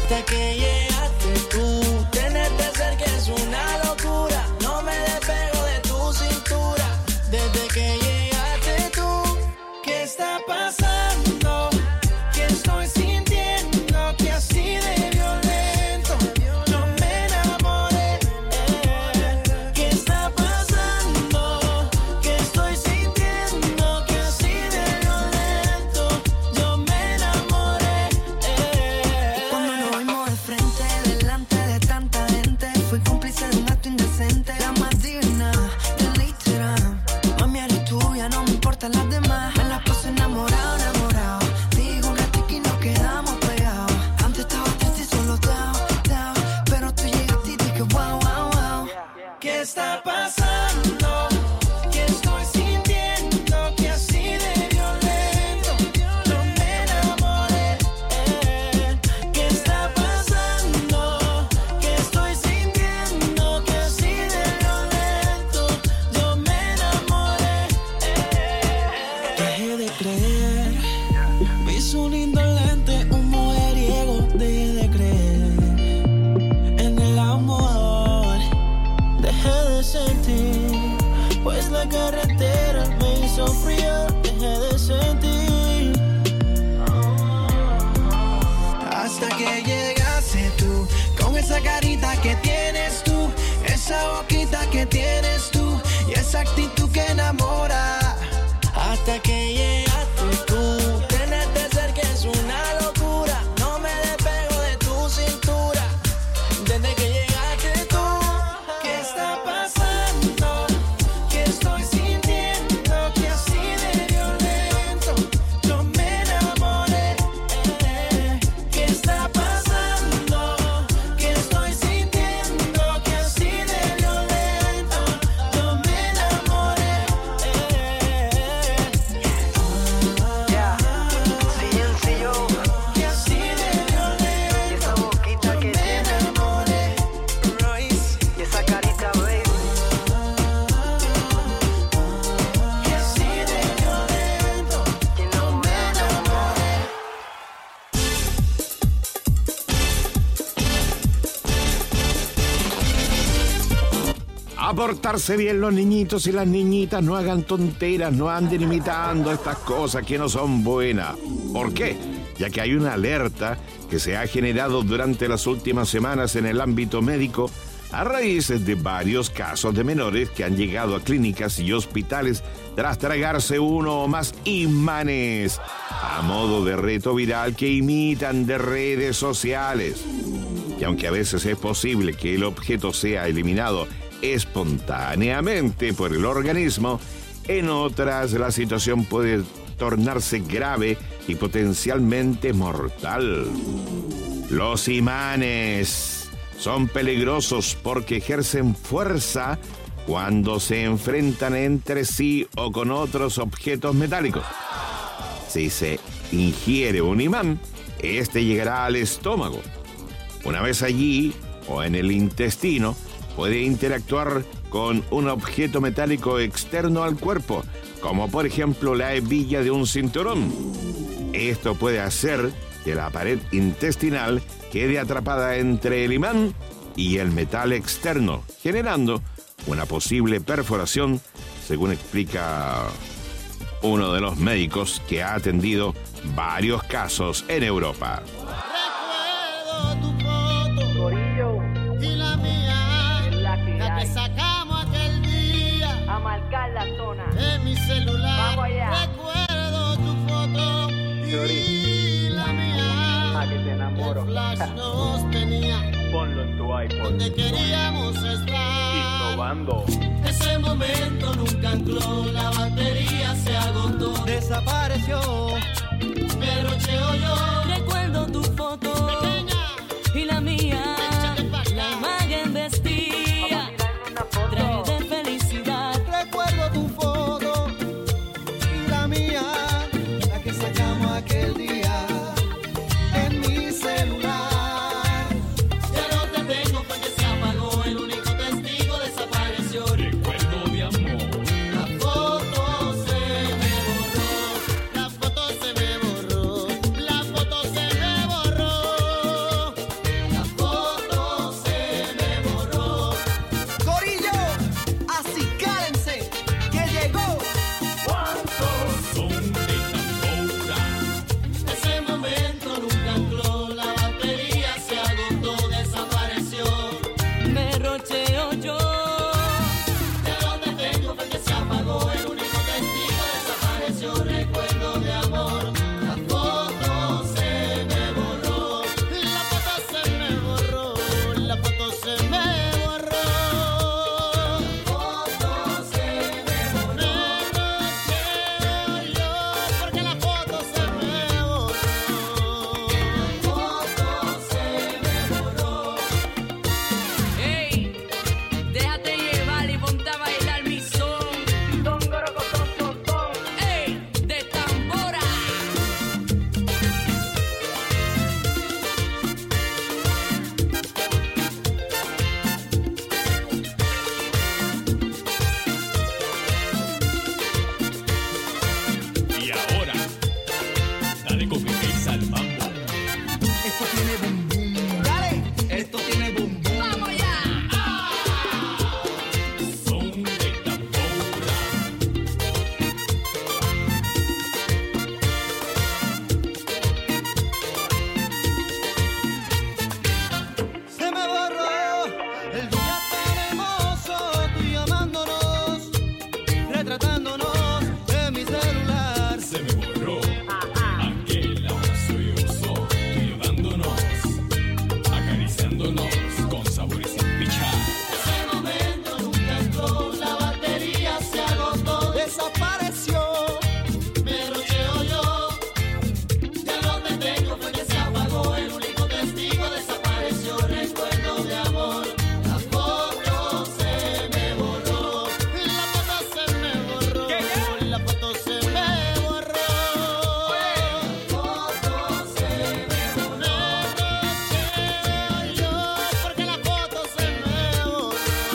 hasta que llegaste tú. Tenerte cerca es una locura, no me despego de tu cintura. Desde que llegaste tú, ¿qué está pasando? ¿Qué estoy sintiendo? Que así de violento yo me enamoré. ¿Qué está pasando? ¿Qué estoy sintiendo? Que así de violento yo me enamoré. Cuando nos vimos de frente, delante de tanta gente, fui cómplice de un acto indecente. La más digna del Instagram. Mami, eres tuya, no me importan las demás. Me las paso enamorado, enamorado. Digo un ratito y nos quedamos pegados. Antes estaba triste y solo down. Pero tú llegaste y dije wow, wow, wow. ¿Qué está pasando? ¿Qué estoy sintiendo? Que así de violento yo me enamoré. ¿Qué está pasando? ¿Qué estoy sintiendo? Que así de violento yo me enamoré. Dejé de creer, vi un indolente, un mujeriego. Dejé de creer en el amor. Dejé de sentir, pues la carretera me hizo frío. Dejé de sentir hasta que llegaste tú, con esa carita que tienes tú, esa boquita que tienes tú y esa actitud que enamora. Hasta que llegaste tú, tenerte cerca es una locura, no me despego de tu cintura. Desde que llegaste tú, ¿qué está pasando? ¿Qué estoy sintiendo? Que así de violento yo me enamoré. ¿Qué está pasando? ¿Qué estoy sintiendo? Que así de violento yo me enamoré. Que así de violento Y esa boquita que me tiene enamoré. Royce. y esa carita, baby. Que así de violento Que no me enamoré. A portarse bien los niñitos y las niñitas, no hagan tonteras, no anden imitando estas cosas que no son buenas. ¿Por qué? Ya que hay una alerta que se ha generado durante las últimas semanas en el ámbito médico a raíz de varios casos de menores que han llegado a clínicas y hospitales tras tragarse uno o más imanes a modo de reto viral que imitan de redes sociales. Y aunque a veces es posible que el objeto sea eliminado espontáneamente por el organismo, en otras la situación puede tornarse grave y potencialmente mortal. Los imanes son peligrosos porque ejercen fuerza cuando se enfrentan entre sí o con otros objetos metálicos. Si se ingiere un imán, este llegará al estómago. Una vez allí o en el intestino, puede interactuar con un objeto metálico externo al cuerpo, como por ejemplo la hebilla de un cinturón. Esto puede hacer que la pared intestinal quede atrapada entre el imán y el metal externo, generando una posible perforación, según explica uno de los médicos que ha atendido varios casos en Europa. Recuerdo tu foto y la mía, la que sacamos aquel día A marcar la zona. en mi celular. Vamos allá. Recuerdo tu foto y la mía, que te enamoro. el flash nos tenía Ponlo en tu iPod. donde queríamos estar. Innovando. Ese momento nunca ancló, la batería se agotó, desapareció, pero cheo yo. Recuerdo tu foto Pequeña, y la mía, échate pa' acá. la imagen vestía, traje de felicidad. Recuerdo tu foto y la mía, la que sacamos aquel día en mi celular. Ya no te tengo porque se apagó, el único testigo desapareció. Recuerdo de amor. La foto se me borró, la foto se me borró, la foto se me borró. Esto tiene boom boom. Dale, esto tiene boom boom. Vamos ya. Son de tambora. Se me borró el día tan hermoso, tú llamándonos, retratándonos en mi celular. Se me borró aquel abrazo y uso, tú llevándonos, acariciándonos con sabor y sin pichar. Ese momento nunca entró, la batería se agotó, desapareció. Me rocheo yo, ya no te tengo, fue que se apagó. El único testigo desapareció, recuerdo de amor. La foto se me borró, la foto se me borró, la foto se me borró. La foto se me borró. Me rocheo yo, porque la foto se me borró.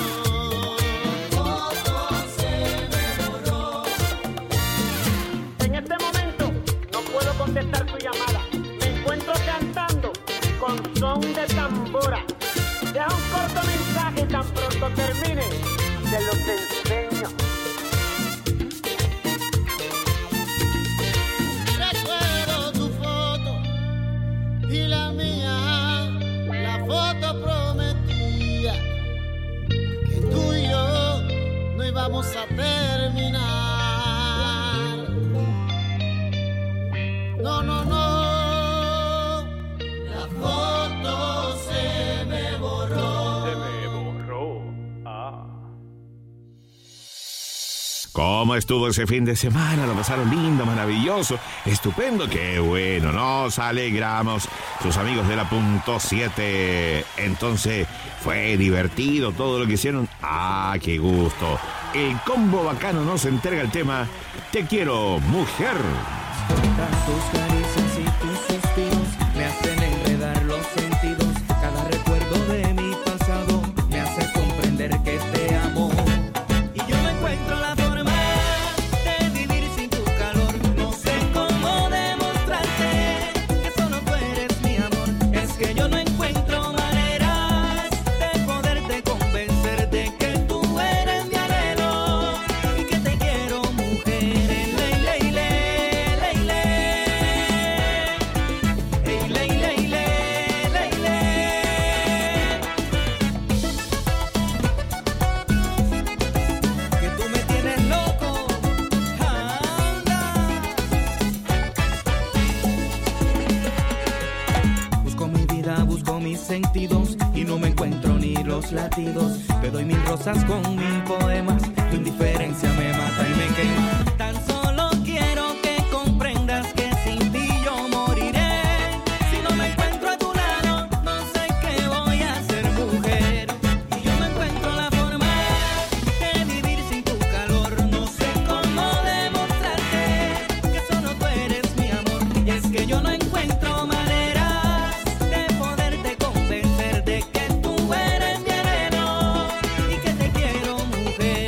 La foto se me borró. En este momento no puedo contestar su llamada. Me encuentro cantando con son de tambora. Deja un corto mensaje y tan pronto termine. Se los enseño. Recuerdo tu foto y la mía. La foto prometía que tú y yo no íbamos a terminar. No, no, no. La foto se me borró. Se me borró. Ah. ¿Cómo estuvo ese fin de semana? Lo pasaron lindo, maravilloso, estupendo. Qué bueno, nos alegramos, sus amigos de la punto 7. Entonces, fue divertido todo lo que hicieron. ¡Ah, qué gusto! El combo bacano nos entrega el tema Te quiero, mujer. Tus caricias y tus suspiros me hacen enredar los sentidos. Cada recuerdo de mi pasado me hace comprender que te amo. Y yo no encuentro la forma de vivir sin tu calor. No sé cómo demostrarte que solo tú eres mi amor. Es que yo no encuentro maneras de poderte convencer de que tú eres mi anhelo y que te quiero, mujer. Que tú me tienes loco, anda. Busco mi vida, busco mis sentidos y no me encuentro ni los latidos. Te doy mil rosas con mil poemas, tu indiferencia me mata y me quema. Tan solo quiero que comprendas que sin ti yo moriré. Si no me encuentro a tu lado, no sé qué voy a hacer, mujer. Y yo no encuentro la forma de vivir sin tu calor. No sé cómo demostrarte que solo tú eres mi amor. Y es que yo no encuentro maneras de poderte convencer de que tú eres mi anhelo y que te quiero, mujer.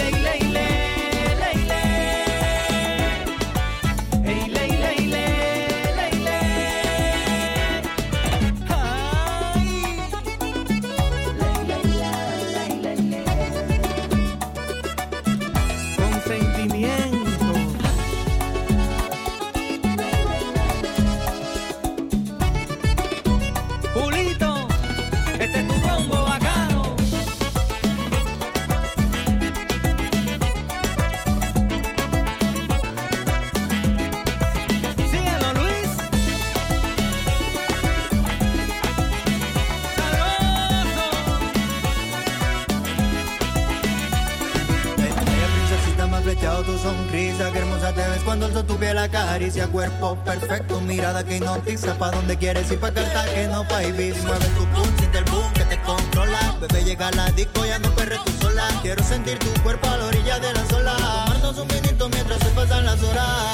flechado tu sonrisa, qué hermosa te ves cuando el sol tu piel acaricia. Cuerpo perfecto, mirada que hipnotiza, pa' donde quieres ir, pa' Cartagena, pa' Ibiza. Mueve tu pum, siente el boom que te controla. Bebé, llega a la disco, ya no perres tú sola. Quiero sentir tu cuerpo a la orilla de la ola, amarnos un minuto mientras se pasan las horas.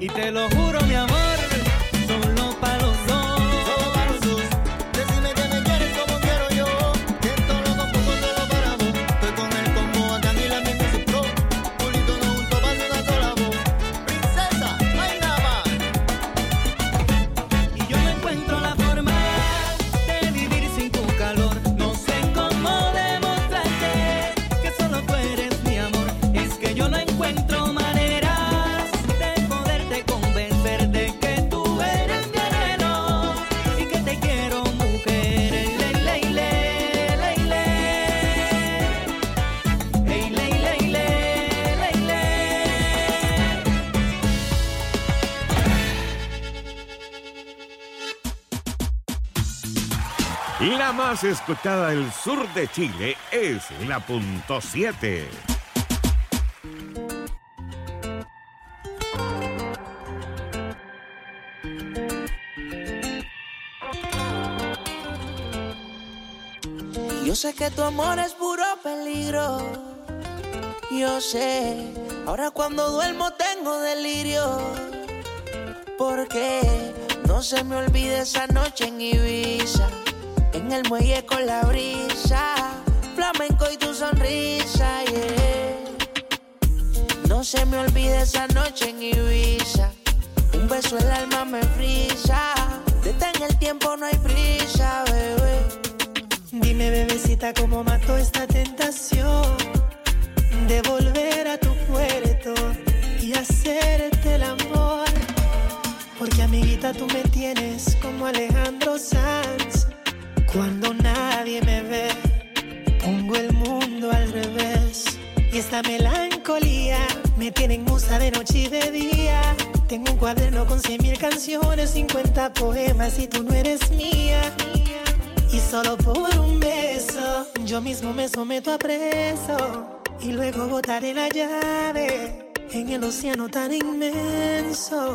Y te lo juro, mi amor, solo para los dos. Solo para los dos. Decime que me quieres como quiero yo. Que todo lo compongo solo para vos. Estoy con el combo bacán y la mente se pro. Pulito no junto para una sola voz. Princesa, no hay nada más. Y yo no encuentro la forma de vivir sin tu calor. No sé cómo demostrarte que solo tú eres mi amor. Es que yo no encuentro maneras de poderte convencer de que tú eres mi anhelo y que te quiero, mujer. Ey, ley, ley, ley, ley, ley. Ey, ley, ley, ley, ley, ley. La más escuchada del sur de Chile es la punto 7. Yo sé que tu amor es puro peligro. Yo sé, ahora cuando duermo tengo delirio. Porque no se me olvide esa noche en Ibiza, en el muelle con la brisa, flamenco y tu sonrisa, yeah. No se me olvide esa noche en Ibiza, un beso el alma me frisa. Detén el tiempo, no hay prisa, bebé. Dime, bebecita, cómo mató esta tentación de volver a tu puerto y hacerte el amor. Porque, amiguita, tú me tienes como Alejandro Sanz. Cuando nadie me ve, pongo el mundo al revés. Y esta melancolía me tiene en musa de noche y de día. Tengo un cuaderno con 100,000 canciones, 50 poemas y tú no eres mía. Y solo por un beso, yo mismo me someto a preso. Y luego botaré la llave en el océano tan inmenso.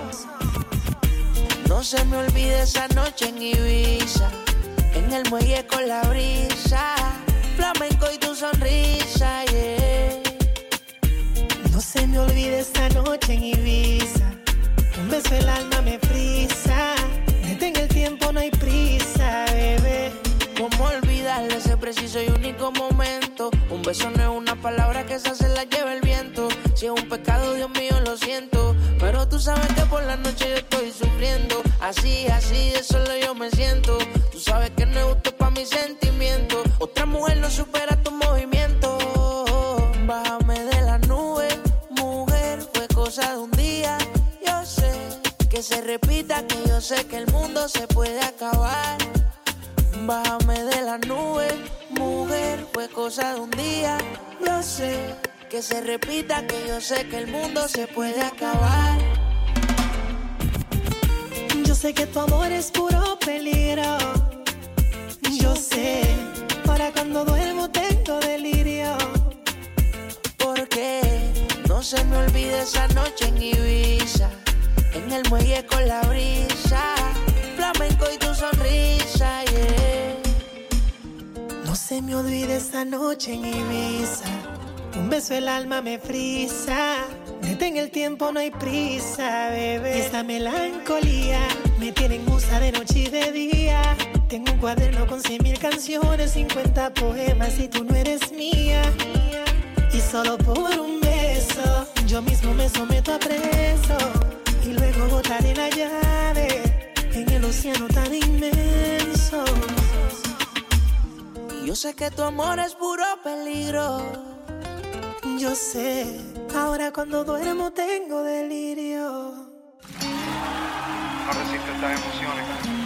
No se me olvide esa noche en Ibiza, en el muelle con la brisa, flamenco y tu sonrisa, yeah. No se me olvide esa noche en Ibiza, un beso el alma me frisa. Detén el tiempo, no hay prisa, bebé. ¿Cómo olvidar ese preciso y único momento? Un beso no es una palabra que esa se la lleva el viento. Si es un pecado, Dios mío, lo siento. Pero tú sabes que por la noche yo estoy sufriendo. Así, de solo yo me siento. Tú sabes que no es justo pa' mis sentimientos. Otra mujer no supera tu movimiento. Bájame de la nube, mujer, fue cosa de un día. Yo sé que se repita, que yo sé que el mundo se puede acabar. Bájame de la nube, mujer, fue cosa de un día. Yo sé que se repita, que yo sé que el mundo se puede acabar. Yo sé que tu amor es puro peligro. Yo sé, para cuando duermo tengo delirio. Porque no se me olvide esa noche en Ibiza, en el muelle con la brisa, flamenco y tu sonrisa, yeah. No se me olvide esa noche en Ibiza, un beso el alma me frisa. Detén el tiempo, no hay prisa, bebé. Y esta melancolía me tiene en musa de noche y de día. Tengo un cuaderno con 100,000 canciones, 50 poemas y tú no eres mía. Y solo por un beso, yo mismo me someto a preso. Y luego botaré la llave en el océano tan inmenso. Yo sé que tu amor es puro peligro. Yo sé, ahora cuando duermo tengo delirio. No resisto estas emociones.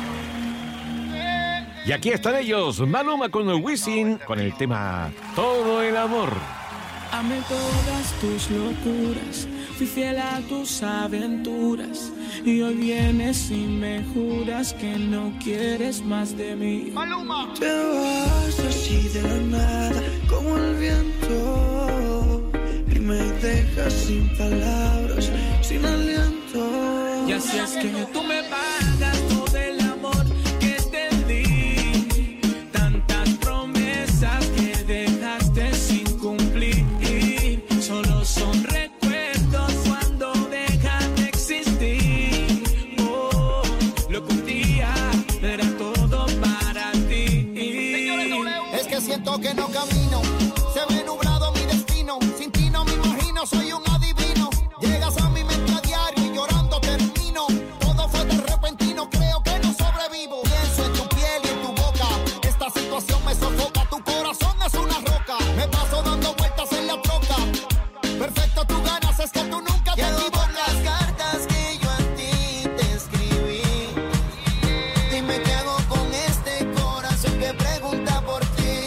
Y aquí están ellos, Maluma con el Wisin, con el tema Todo el Amor. Amé todas tus locuras, fui fiel a tus aventuras, y hoy vienes y me juras que no quieres más de mí. Maluma. Te vas así de la nada, como el viento, y me dejas sin palabras, sin aliento. Y así es que tú me pagas todo el amor que te di, tantas promesas que dejaste sin cumplir. Solo son recuerdos cuando dejan de existir. que no camino. Se ve nublado mi destino. Sin ti no me imagino, soy un adivino. Llegas a mi mente a diario y llorando termino. Todo fue tan repentino, creo que no sobrevivo. Pienso en tu piel y en tu boca. Esta situación me sofoca, tu corazón es una roca. Me paso dando vueltas en la troca. Perfecto, tú ganas, es que tú nunca te equivocas. Las cartas que yo a ti te escribí. Dime qué hago con este corazón que pregunta por ti.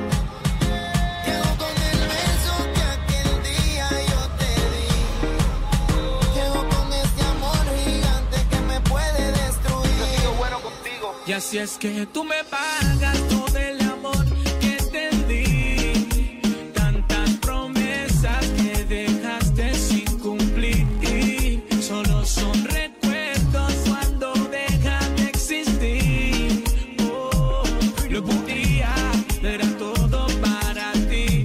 ¿Qué hago con el beso que aquel día yo te di? ¿Qué hago con este amor gigante que me puede destruir? Yo he sido bueno contigo. Y así es que tú me pagas todo el amor que te di. Tantas promesas que dejaste sin cumplir. Solo son recuerdos cuando dejan de existir. Oh, lo podía, era todo para ti.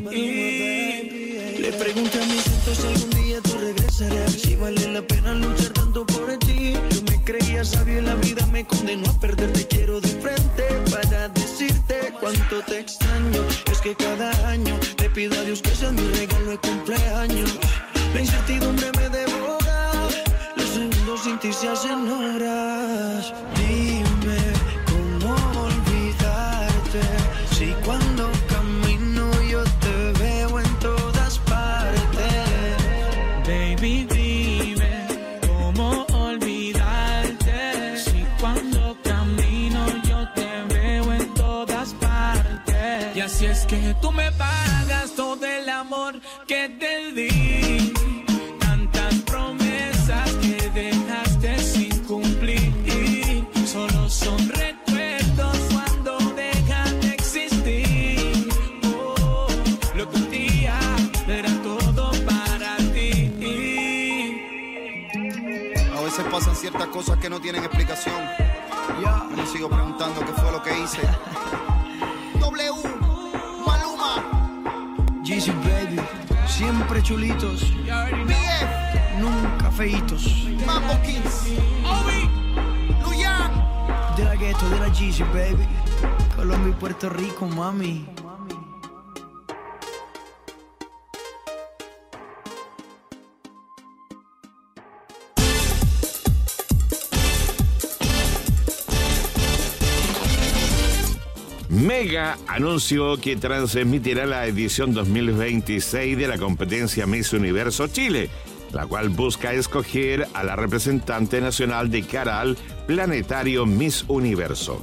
Le pregunté a mis cientos si algún día tú regresarás. Si vale la pena luchar tanto por ti. Yo me creía sabio y la vida me condenó a perderte. Quiero de frente para decirte cuánto te extraño. Es que cada año le pido a Dios que sea mi regalo de cumpleaños. La incertidumbre me devora. Los segundos sin ti se hacen horas. Dime cómo olvidarte. Si cuando camino yo te veo en todas partes. Baby, dime cómo olvidarte. Si cuando camino yo te veo en todas partes. Y así es que tú me pagas todo el amor que te di. Tantas promesas que dejaste sin cumplir. Solo son recuerdos cuando dejan de existir. Oh, lo que un día era todo para ti. A veces pasan ciertas cosas que no tienen explicación. Yo me sigo preguntando qué fue lo que hice. W, Maluma, Jeezy baby, siempre chulitos, BF, nunca feitos. Mambo Kings, Obi, Luyan. De la gueto, de la Jeezy baby, Colombia y Puerto Rico, mami. Mega anunció que transmitirá la edición 2026 de la competencia Miss Universo Chile, la cual busca escoger a la representante nacional de cara al planetario Miss Universo.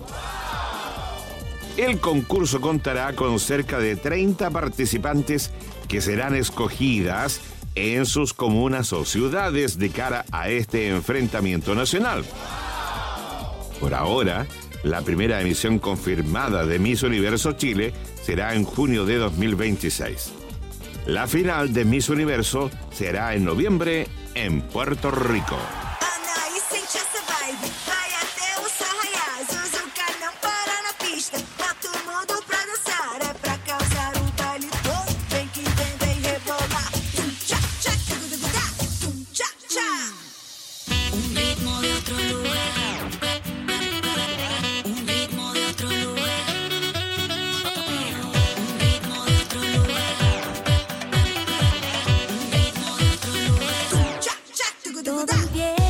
El concurso contará con cerca de 30 participantes que serán escogidas en sus comunas o ciudades de cara a este enfrentamiento nacional. Por ahora, la primera emisión confirmada de Miss Universo Chile será en junio de 2026. La final de Miss Universo será en noviembre en Puerto Rico. Todo empieza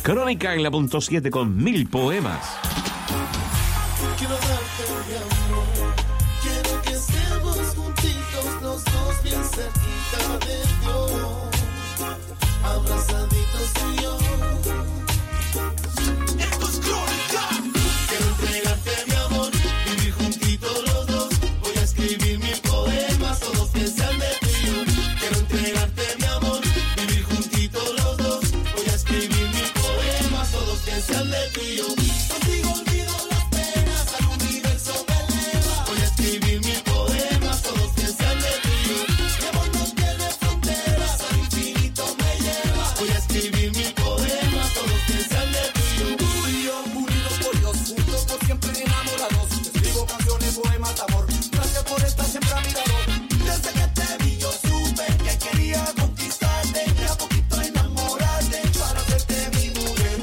Crónica en la punto 7 con 1000 poemas. Quiero darte mi amor, quiero que estemos juntitos los dos bien cerquita de Dios, abrazaditos tú y yo. Esto es Crónica. Quiero entregarte mi amor, vivir juntitos los dos, voy a escribir 1000 poemas, todos que sean de tuyo. Quiero entregarte mi amor, vivir juntitos los dos, voy a escribir 1000 poemas, todos que sean de tuyo. Contigo olvido las penas, al universo me eleva. Voy a escribir 1000 poemas, todos que sean de tuyo. Mi amor no tiene fronteras, al infinito me lleva. Voy a escribir 1000 poemas, todos que sean de tuyo. Tú y yo, unidos por Dios, juntos por siempre enamorados. Escribo canciones, poemas de amor. Gracias por estar siempre a mi lado. Desde que te vi yo supe que quería conquistarte, de a poquito enamorarte, para hacerte mi mujer.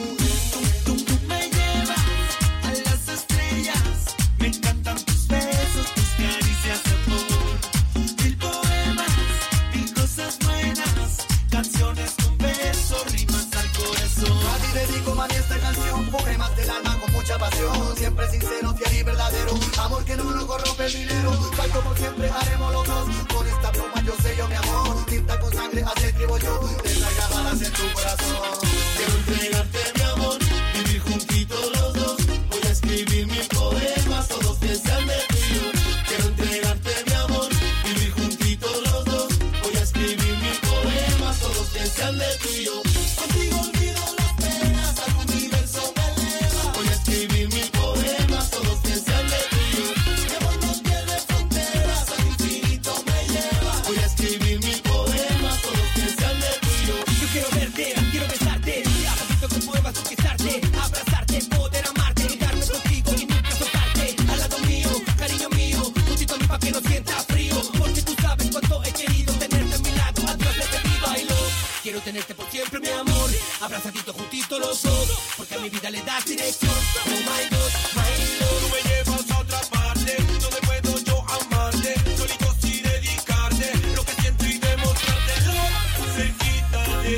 Tú me llevas a las estrellas, me encantan tus besos, tus caricias de amor. 1000 poemas, 1000 cosas buenas, canciones con versos, rimas al corazón. A ti dedico, mami, esta canción, poemas del alma con mucha pasión, siempre sincero, fiel y verdadero, amor que no lo corrompe el dinero, falto por siempre haremos los dos, con esta pluma yo sello mi amor, tinta con sangre así escribo yo, desgarradas en tu corazón. Quiero entregarte mi amor, vivir juntitos los dos, voy a escribir 1000 poemas, todos que sean de tuyo. Quiero entregarte mi amor, vivir juntitos los dos, voy a escribir 1000 poemas, todos que sean de tuyo. Contigo olvido las penas, al universo me eleva. Voy a escribir 1000 poemas, todos que sean de tuyo. Mi amor no tiene fronteras, al infinito me lleva. Voy a escribir 1000 poemas, todos que sean de tuyo. Yo quiero verte, quiero besarte, a poquito con poemas conquistarte, abrazarte, poder amarte, quedarme contigo y nunca soltarte. Al lado mío, cariño mío, juntito a mí pa' que no sienta frío, porque tú sabes cuánto he querido tenerte a mi lado. A Dios le pedí bailo, quiero tenerte por siempre mi amor, abrazadito juntito los dos, porque a mi vida le das dirección. Oh my God, my love. Tú me llevas a otra parte, donde puedo yo amarte, solito sí dedicarte, lo que siento y demostrártelo, cerquita de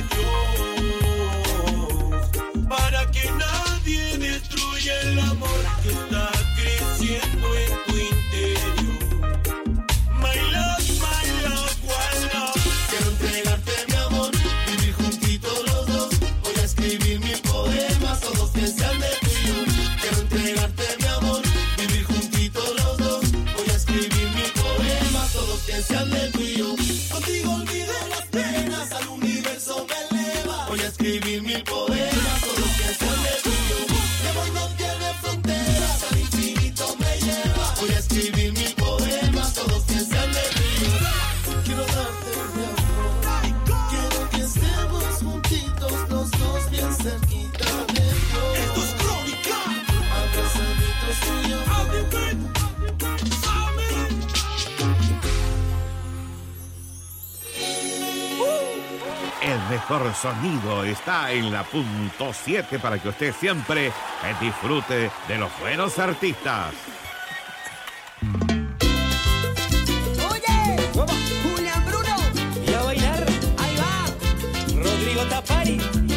Dios, para que nadie destruya el amor que está creciendo en tu interior. My love, one love. Quiero entregarte mi amor, vivir juntitos los dos, voy a escribir 1000 poemas, todos que sean de tuyo. Quiero entregarte mi amor, vivir juntitos los dos, voy a escribir 1000 poemas, todos que sean de tuyo. Contigo olvido las penas, al universo me eleva. Voy a escribir 1000 poemas, todos que sean de tuyo. Mi amor no tiene fronteras, al infinito me lleva. Voy a escribir 1000 poemas, todos que sean de tuyo. Quiero darte mi amor, quiero que estemos juntitos los dos bien cerquita de Dios. Esto es Crónica. Abrazaditos tú y yo. El mejor sonido está en la punto 7 para que usted siempre disfrute de los buenos artistas. Oye, Julián Bruno, y a bailar, ahí va, Rodrigo Tapari.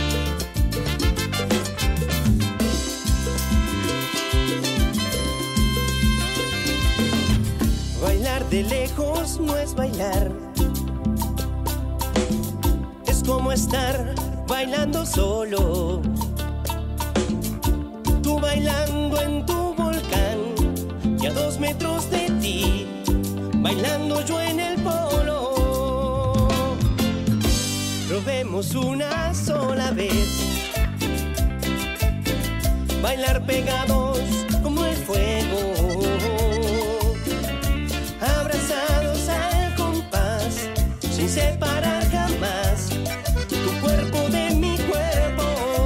Bailar de lejos no es bailar, es como estar bailando solo. Tú bailando en tu volcán y a 2 metros de ti, bailando yo en el polo. Probemos una sola vez bailar pegados como el fuego, abrazados al compás, sin separar jamás tu cuerpo de mi cuerpo.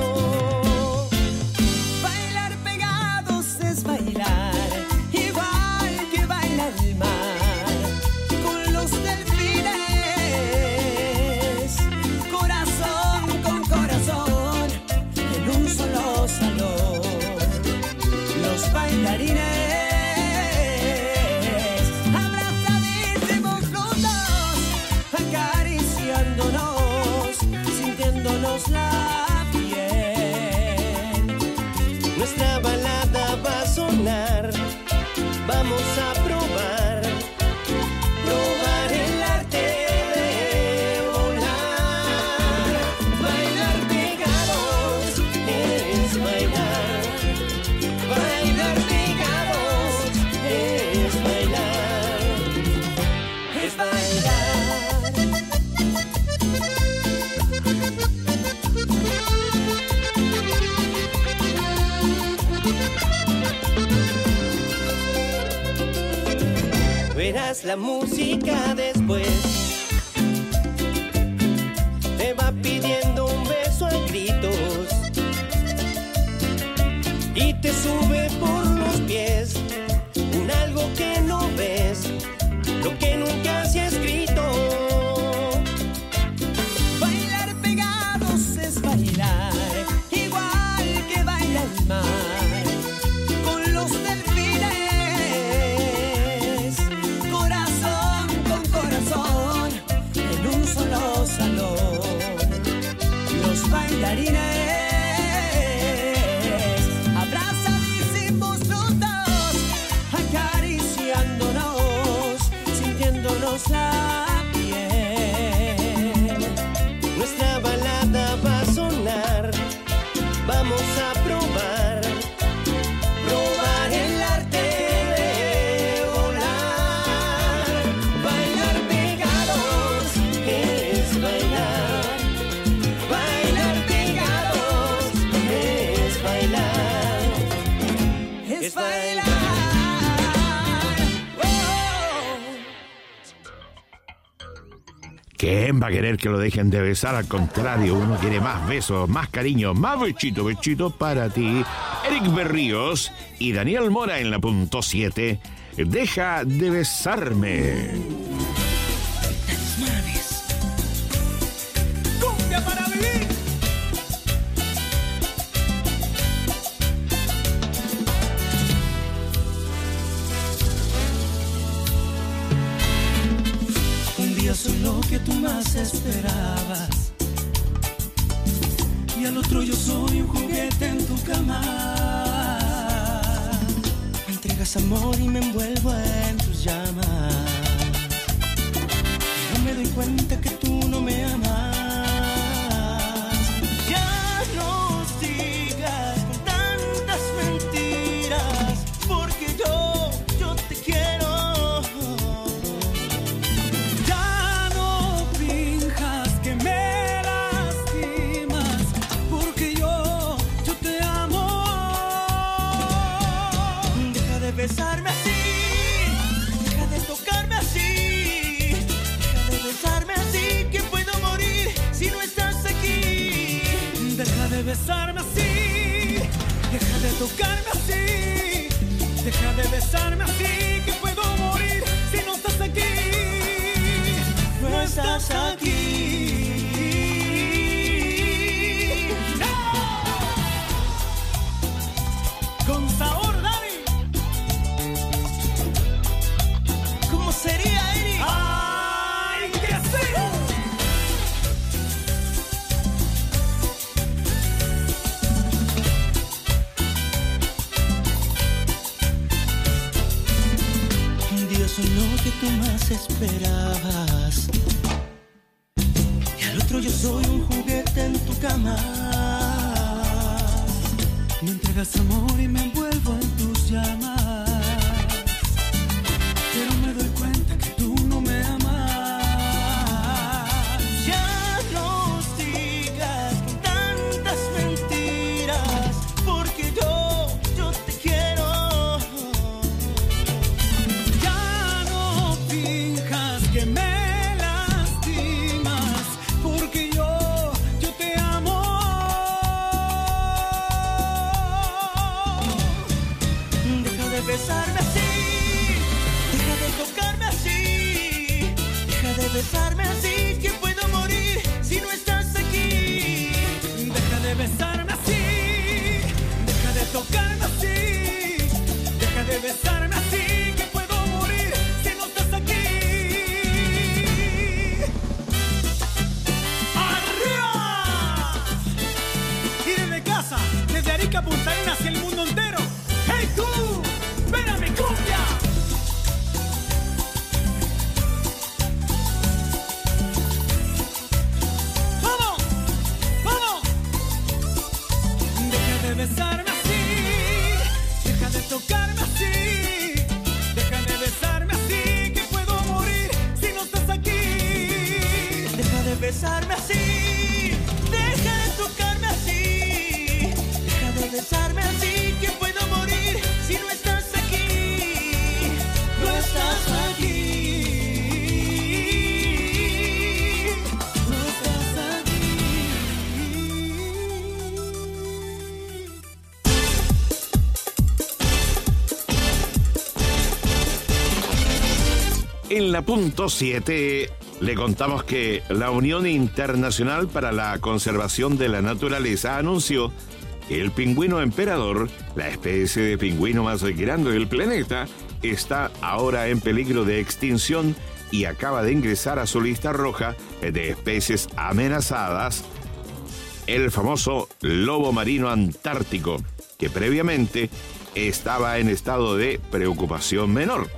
Bailar pegados es bailar, igual que baila el mar, con los delfines, corazón con corazón, en un solo salón. Los bailarines dejas la música después. Te va pidiendo un beso a gritos y te sube por los pies un algo que no ves, lo que nunca se ha escrito. Bailar pegados es bailar, igual que baila el mar, con los delfines, corazón con corazón, en un solo salón. Los bailarines abrazadísimos los dos, acariciándonos, sintiéndonos la piel. Nuestra balada va a sonar, vamos a probar, probar el arte de volar. Bailar pegados es bailar, bailar pegados es bailar, es bailar. ¿Quién va a querer que lo dejen de besar? Al contrario, uno quiere más besos, más cariño, más bechito, bechito para ti. Eric Berríos y Daniel Mora en la punto 7. Deja de besarme. ¡Cumbia para vivir! Un día soy lo que tú más esperabas y al otro yo soy un juguete en tu cama. Me entregas amor y me envuelvo en tus llamas. No me doy cuenta que tú no me amas. Ya no sigas con tantas mentiras, porque yo te quiero. Ya no finjas que me lastimas, porque yo te amo. Deja de besarme así, deja de tocarme así, deja de besarme así, que puedo morir si no estás aquí. Deja de besarme así, deja de tocarme así, deja de besarme así, que puedo morir si no estás aquí. No estás aquí. Con sabor, Dani. ¿Cómo sería, Eric? ¡Ay, que sí! Un día soy lo que tú más esperabas y al otro yo soy un juguete en tu cama. Me entregas amor y me envuelvo en tus llamas, pero me doy cuenta que tú no me amas. Ya no sigas con tantas mentiras, porque yo te quiero. Ya no finjas que me lastimas, porque yo te amo. Deja de besarme así, deja de tocarme así, deja de besarme así, que puedo morir si no estás aquí. Deja de besarme así, deja de tocarme así, deja de besarme así, que puedo morir si no estás aquí. ¡Arriba! Y desde casa, desde Arica a Punta Arenas hacia el mundo entero. ¡Hey tú! ¡Ven a mi cumbia! ¡Vamos! ¡Vamos! Deja de besarme así, deja de tocarme así, deja de besarme así, que puedo morir si no estás aquí. Deja de besarme así, deja de tocarme así, deja de besarme así, que puedo morir si no estás aquí. No estás aquí. En la punto 7 le contamos que la Unión Internacional para la Conservación de la Naturaleza anunció que el pingüino emperador, la especie de pingüino más grande del planeta, está ahora en peligro de extinción y acaba de ingresar a su lista roja de especies amenazadas, el famoso lobo marino antártico, que previamente estaba en estado de preocupación menor.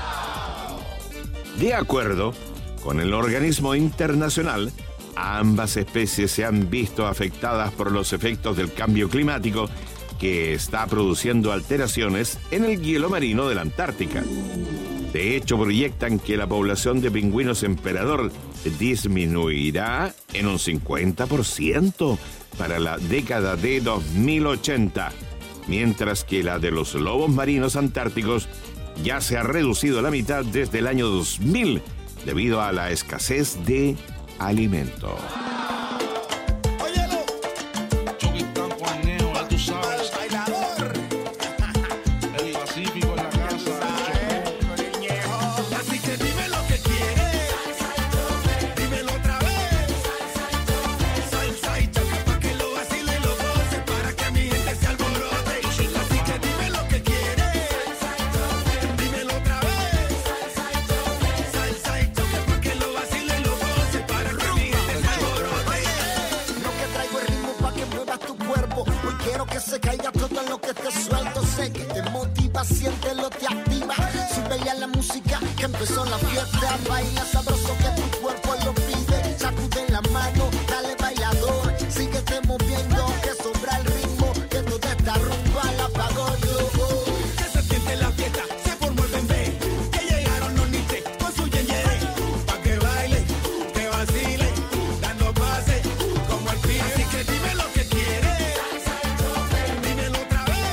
De acuerdo con el organismo internacional, ambas especies se han visto afectadas por los efectos del cambio climático que está produciendo alteraciones en el hielo marino de la Antártica. De hecho, proyectan que la población de pingüinos emperador disminuirá en un 50% para la década de 2080, mientras que la de los lobos marinos antárticos ya se ha reducido a la mitad desde el año 2000 debido a la escasez de alimento. Siéntelo, te activa. Súbele a la música que empezó la fiesta. Baila sabroso que tu cuerpo lo pide. Sacude la mano, dale bailador. Síguete moviendo, que sobra el ritmo. Que toda esta rumba la pago yo. Que se siente la fiesta, se formó el bembé. Que llegaron los niches con su yeyere. Pa' que baile, que vacile, dando pase como el pibe. Así que dime lo que quieres. Dímelo otra vez.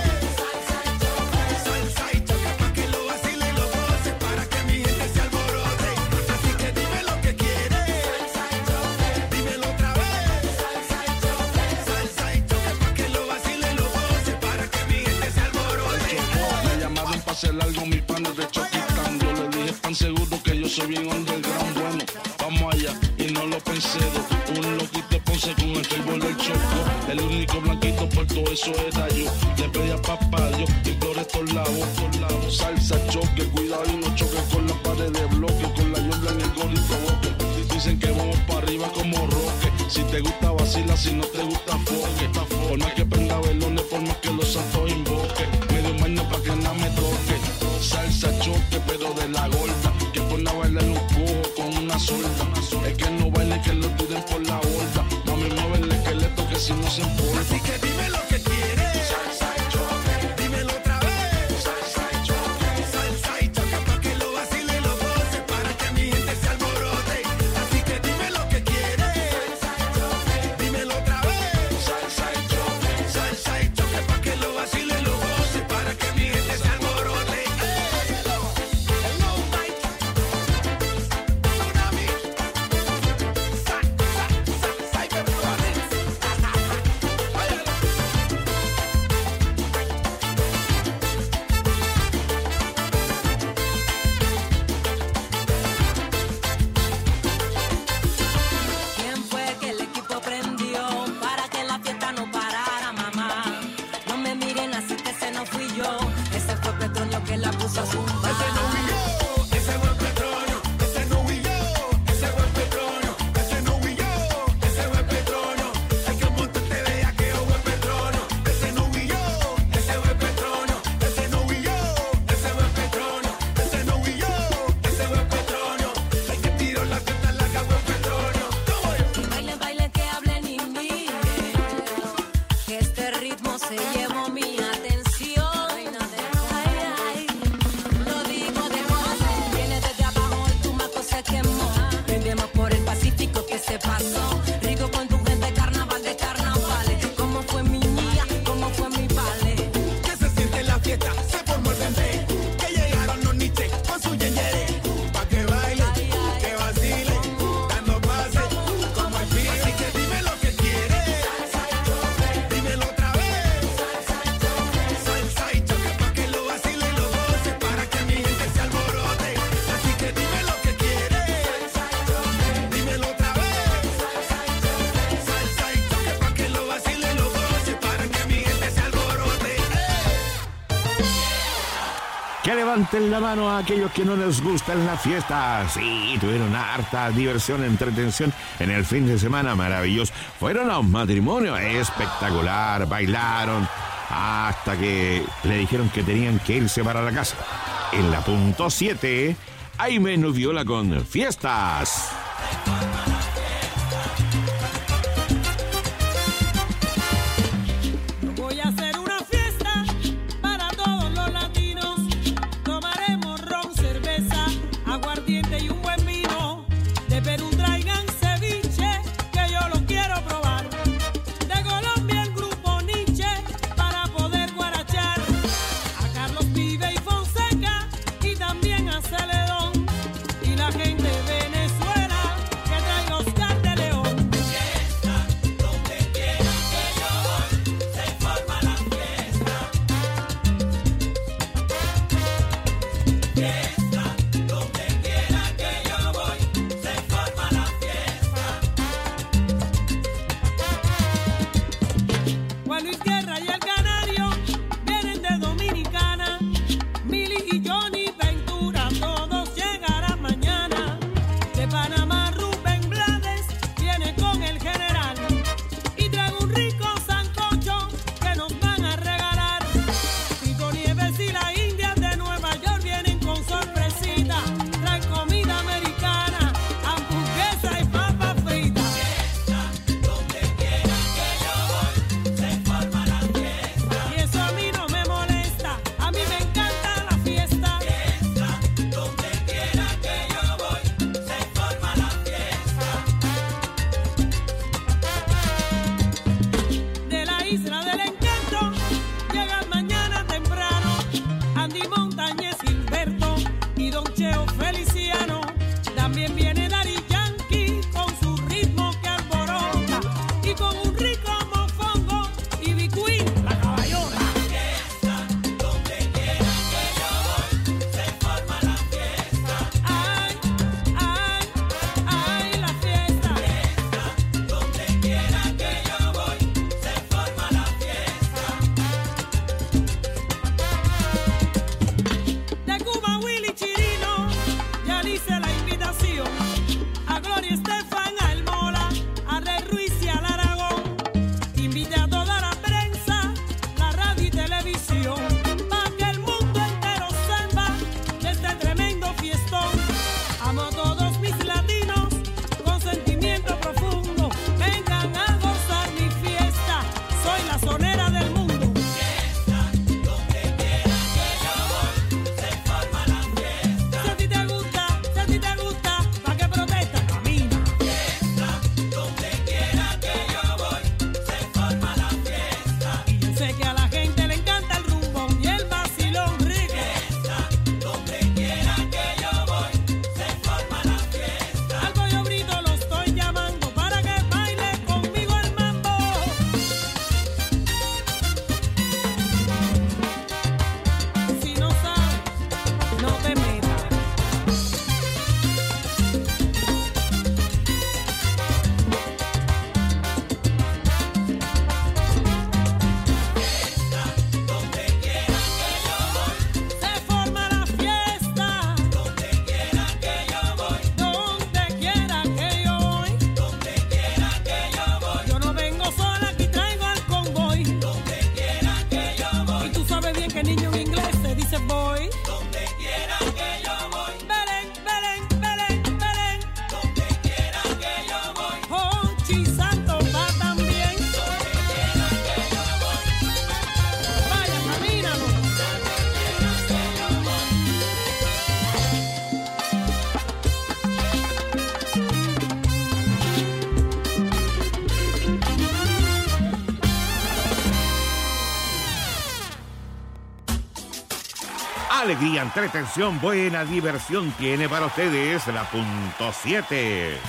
Hacer algo, mis panes de choquitán. Yo le dije tan seguro que yo soy bien underground. Bueno, vamos allá y no lo pensé. Un loquito Ponce con el fútbol del Choco. El único blanquito por todo eso era yo. Le pedí a papá Dios y flores por lados. Salsa, choque, cuidado y no choque con la pared de bloque. Con la yola en el gorrito boque. Dicen que vamos para arriba como roque. Si te gusta vacila, si no te gusta foque. Por más que prenda velones, por más que los santos invoque. Medio mañana pa' que nada me toque. Salsa choque, pero de la gorda. Que pone a bailar un cojo con una solda. Es que no baile, que lo tiren por la borda. Mami, mueve el esqueleto, que si no se importa. Así que dime lo que quieres. Salsa y choque, dímelo otra vez. Salsa y choque, salsa y choque, pa' que lo vacile y lo goce, para que mi gente se alborote. Así que dime lo que quieres. Salsa y choque, dímelo otra vez. Salsa y choque, pa' que lo vacile y lo goce, para que mi gente se alborote. Levanten la mano a aquellos que no les gustan las fiestas. Sí, tuvieron harta diversión, entretención en el fin de semana maravilloso. Fueron a un matrimonio espectacular, bailaron hasta que le dijeron que tenían que irse para la casa. En la punto 7, Aimee Nubiola con Fiestas. Voy a hacer una fiesta para todos los latinos. Tomaremos ron, cerveza, aguardiente y un buen vino. De Perú traigan ceviche, que yo lo quiero probar. De Colombia el grupo Nietzsche, para poder guarachar. A Carlos Vive y Fonseca, y también a Celedón. Y la gente de Venezuela, que traiga Oscar de León. Fiesta, donde quiera que yo voy, se forma la fiesta. Fiesta, donde quiera que yo voy, se forma la fiesta. Juan Luis Guerra y el Canario vienen de Dominicana. Mili y Johnny Ventura, todos llegarán mañana. De Panamá Rubén Blades viene con el general. Y trae un rico sancocho que nos van a regalar. Pico Nieves y la India de Nueva York vienen con sorpresita. Traen comida americana, hamburguesa y papas fritas. Fiesta, donde quiera que yo voy, se forma la fiesta. Y eso a mí no me molesta, a mí me encanta la fiesta. Fiesta, donde quiera que yo voy, se forma la fiesta. De la isla del encanto llegan mañana temprano Andy Montañez, Gilberto y Don Cheo Feliciano. También viene Daddy Yankee con su ritmo que alborota y con un rico mofongo y Big Queen, la caballona. Fiesta, donde quiera que yo voy, se forma la fiesta. Ay, ay, ay, la fiesta. Fiesta, donde quiera que yo voy, se forma la fiesta. De Cuba Willy Chirino, ya le hice la invitación. A Gloria Estefan, a El Mola, a Rey Ruiz y al Aragón. Invite a toda la prensa, la radio y televisión, para que el mundo entero sepa de este tremendo fiestón. Amo a todos mis latinos con sentimiento profundo. Vengan a gozar mi fiesta, soy la sonera del mundo. Fiesta, donde quiera que yo voy, se forma la fiesta. Si a ti te gusta, pa' que protesta, camina. Fiesta, donde quiera que yo voy, se forma la fiesta. Y yo sé que a la gente le encanta el rumbón y el vacilón rico. Fiesta, donde quiera que yo voy, se forma la fiesta. Al Pollo Brito lo estoy llamando para que baile conmigo el mambo. Si no sabes, no te metas. Donde quiera que yo voy, se forma la fiesta. Donde quiera que yo voy, donde quiera que yo voy, donde quiera que yo voy. Yo no vengo sola, aquí traigo al convoy. Donde quiera que yo voy. Y tú sabes bien que niño en inglés se dice boy. Donde quiera que yo voy. Belén, Belén, Belén, Belén. Donde quiera que yo voy. Hochi Santo va también. Donde quiera que yo voy. Vaya, camínalo. Donde quiera que yo voy. Alegría, entretención, buena diversión tiene para ustedes la punto 7.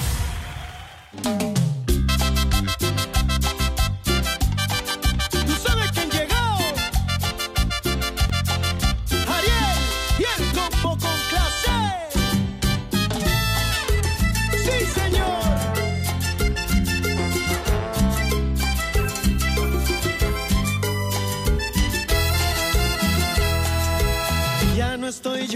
¿Tú sabes quién llegó? Ariel y el combo con clase. Sí, señor. Ya no estoy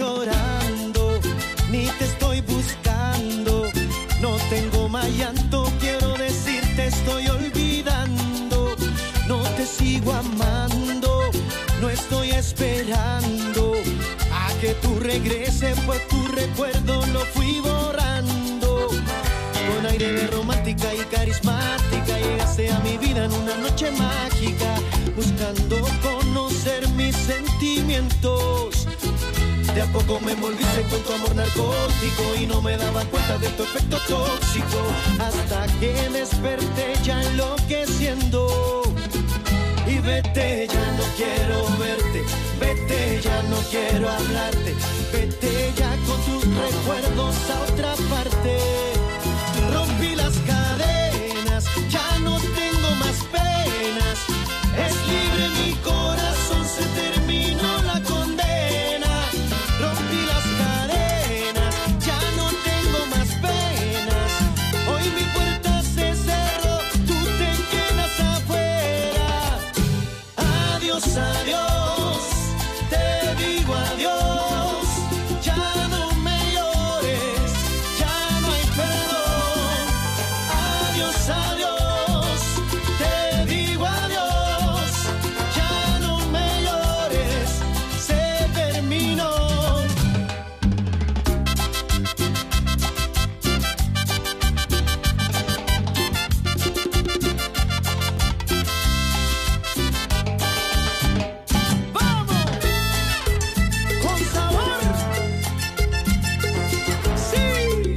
esperando a que tú regreses, pues tu recuerdo lo fui borrando. Con aire de romántica y carismática llegaste a mi vida en una noche mágica, buscando conocer mis sentimientos. De a poco me envolviste con tu amor narcótico y no me daba cuenta de tu efecto tóxico, hasta que desperté ya enloqueciendo. Y vete, ya no quiero verte, vete, ya no quiero hablarte, vete ya con tus recuerdos a otra parte. Rompí las cadenas, ya no tengo más penas, es libre mi corazón, se terminó la condena. Rompí las cadenas, ya no tengo más penas, hoy mi puerta se cerró, tú te quedas afuera. Adiós, adiós, te digo adiós, ya no me llores, ya no hay perdón. Adiós, adiós, te digo adiós, ya no me llores, se terminó. Con sabor, sí.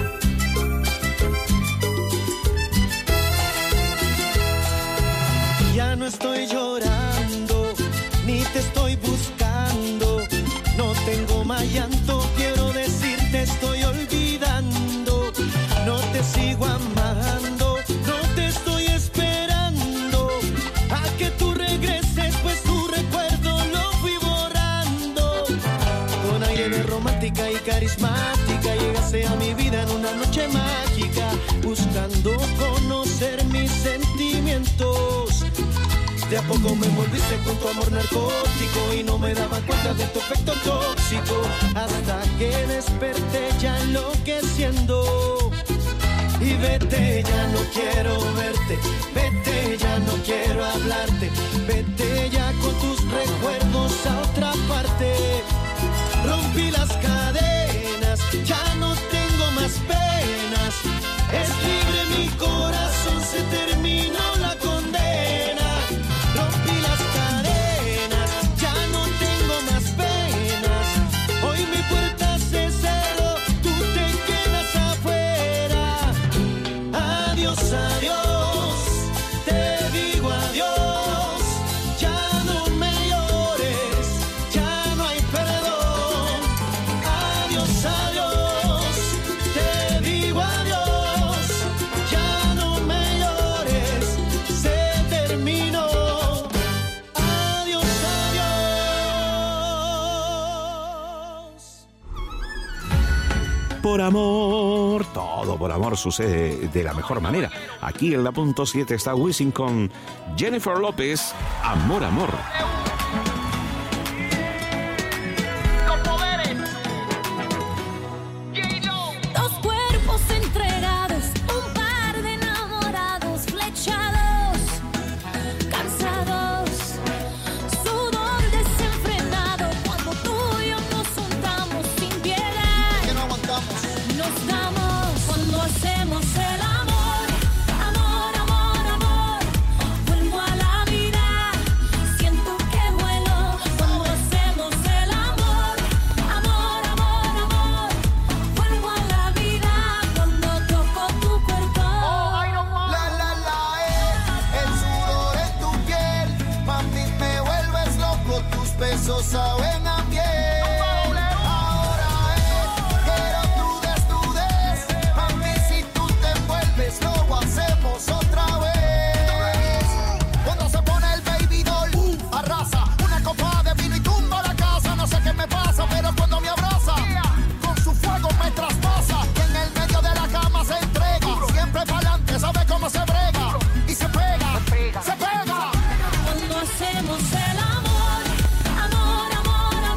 Ya no estoy llorando, ni te estoy buscando, no tengo más llanto, quiero decirte estoy olvidando. No te sigo amando, no te estoy esperando a que tú regreses, pues tu recuerdo lo fui borrando. Con aire de romántica y carismática llegaste a mi vida en una noche mágica, buscando conocer mis sentimientos. De a poco me envolviste con tu amor narcótico y no me daba cuenta de tu efecto tóxico, hasta que desperté ya enloqueciendo. Y vete, ya no quiero verte, vete, ya no quiero hablarte, vete ya con tus recuerdos a otra parte. Rompí las cadenas, ya no tengo más penas, es libre mi corazón, se terminó la condena. Rompí las cadenas, ya no tengo más penas, hoy mi puerta se cerró, tú te quedas afuera. Adiós, adiós, te digo adiós, ya no me llores, ya no hay perdón. Adiós, adiós, te digo adiós, ya no me llores, se terminó. Adiós, adiós. Por amor, todo por amor sucede de la mejor manera. Aquí en la punto 7 está Wisin con Jennifer López, Amor, Amor. Dos cuerpos entregados, un par de enamorados, flechados, cansados, sudor desenfrenado. Cuando tú y yo nos juntamos sin piedad, Que no aguantamos. nos damos cuando hacemos el amor, amor, amor, amor. Vuelvo a la vida, siento que vuelo cuando hacemos el amor, amor, amor, amor. Vuelvo a la vida cuando toco tu cuerpo. El sudor en tu piel, mami, me vuelves loco, tus besos saben a miel. Ahora quiero tu desnudez, mami, si tú te envuelves, lo hacemos otra vez. Cuando se pone el baby doll, arrasa, una copa de vino y tumba la casa, no sé qué me pasa, pero cuando me abraza, con su fuego me traspasa, y en el medio de la cama se entrega, siempre pa'lante, sabe cómo se brega, y se pega, se pega. Cuando hacemos el amor, amor, amor,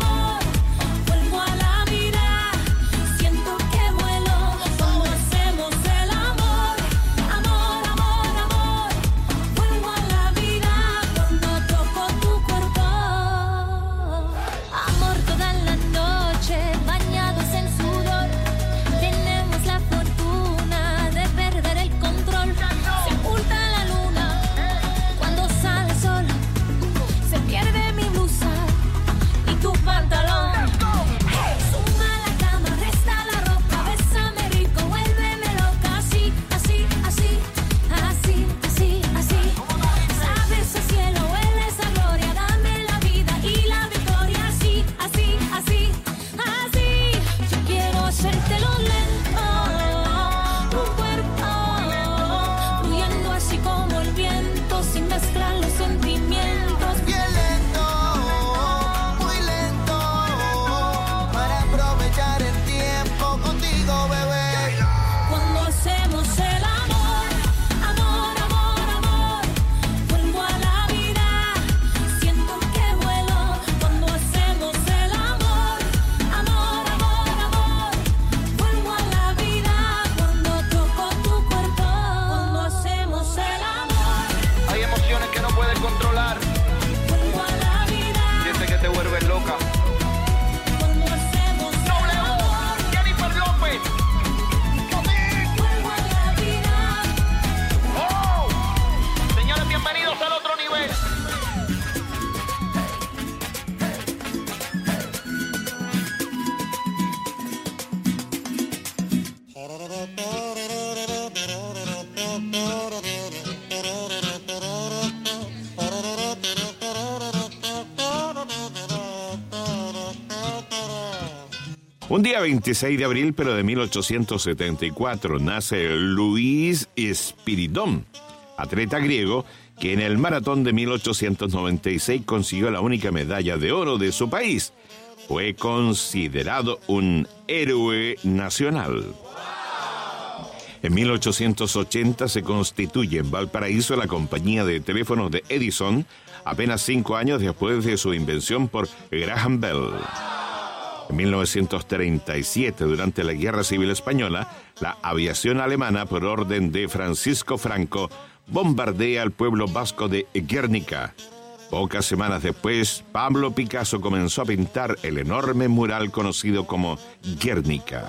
Un día 26 de abril, pero de 1874, nace Louis Spiridon, atleta griego que en el maratón de 1896 consiguió la única medalla de oro de su país. Fue considerado un héroe nacional. En 1880 se constituye en Valparaíso la compañía de teléfonos de Edison, apenas 5 años después de su invención por Graham Bell. En 1937, durante la Guerra Civil Española, la aviación alemana, por orden de Francisco Franco, bombardea al pueblo vasco de Guernica. Pocas semanas después, Pablo Picasso comenzó a pintar el enorme mural conocido como Guernica.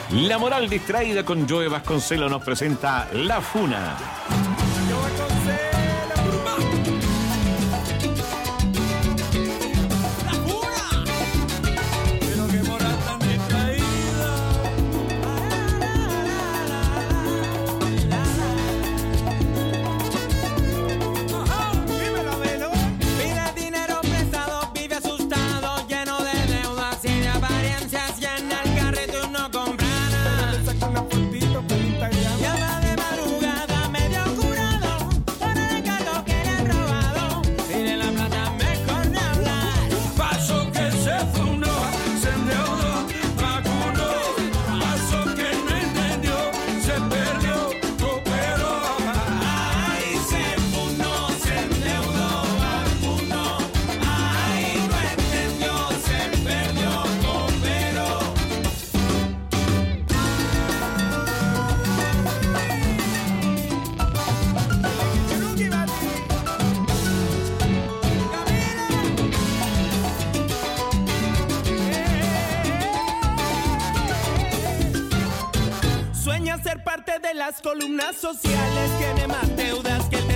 La moral distraída con Joe Vasconcelos nos presenta La Funa. Llama de madrugada medio curado por el gato que le han robado. Pide la plata mejor de hablar. Paso que se fundó, se endeudó, vacunó. Paso que no entendió, se perdió, cooperó. Ay, se fundó, se endeudó, vacunó. Ay, no entendió, se perdió, cooperó. Sueña ser parte de las columnas sociales, tiene más deudas que el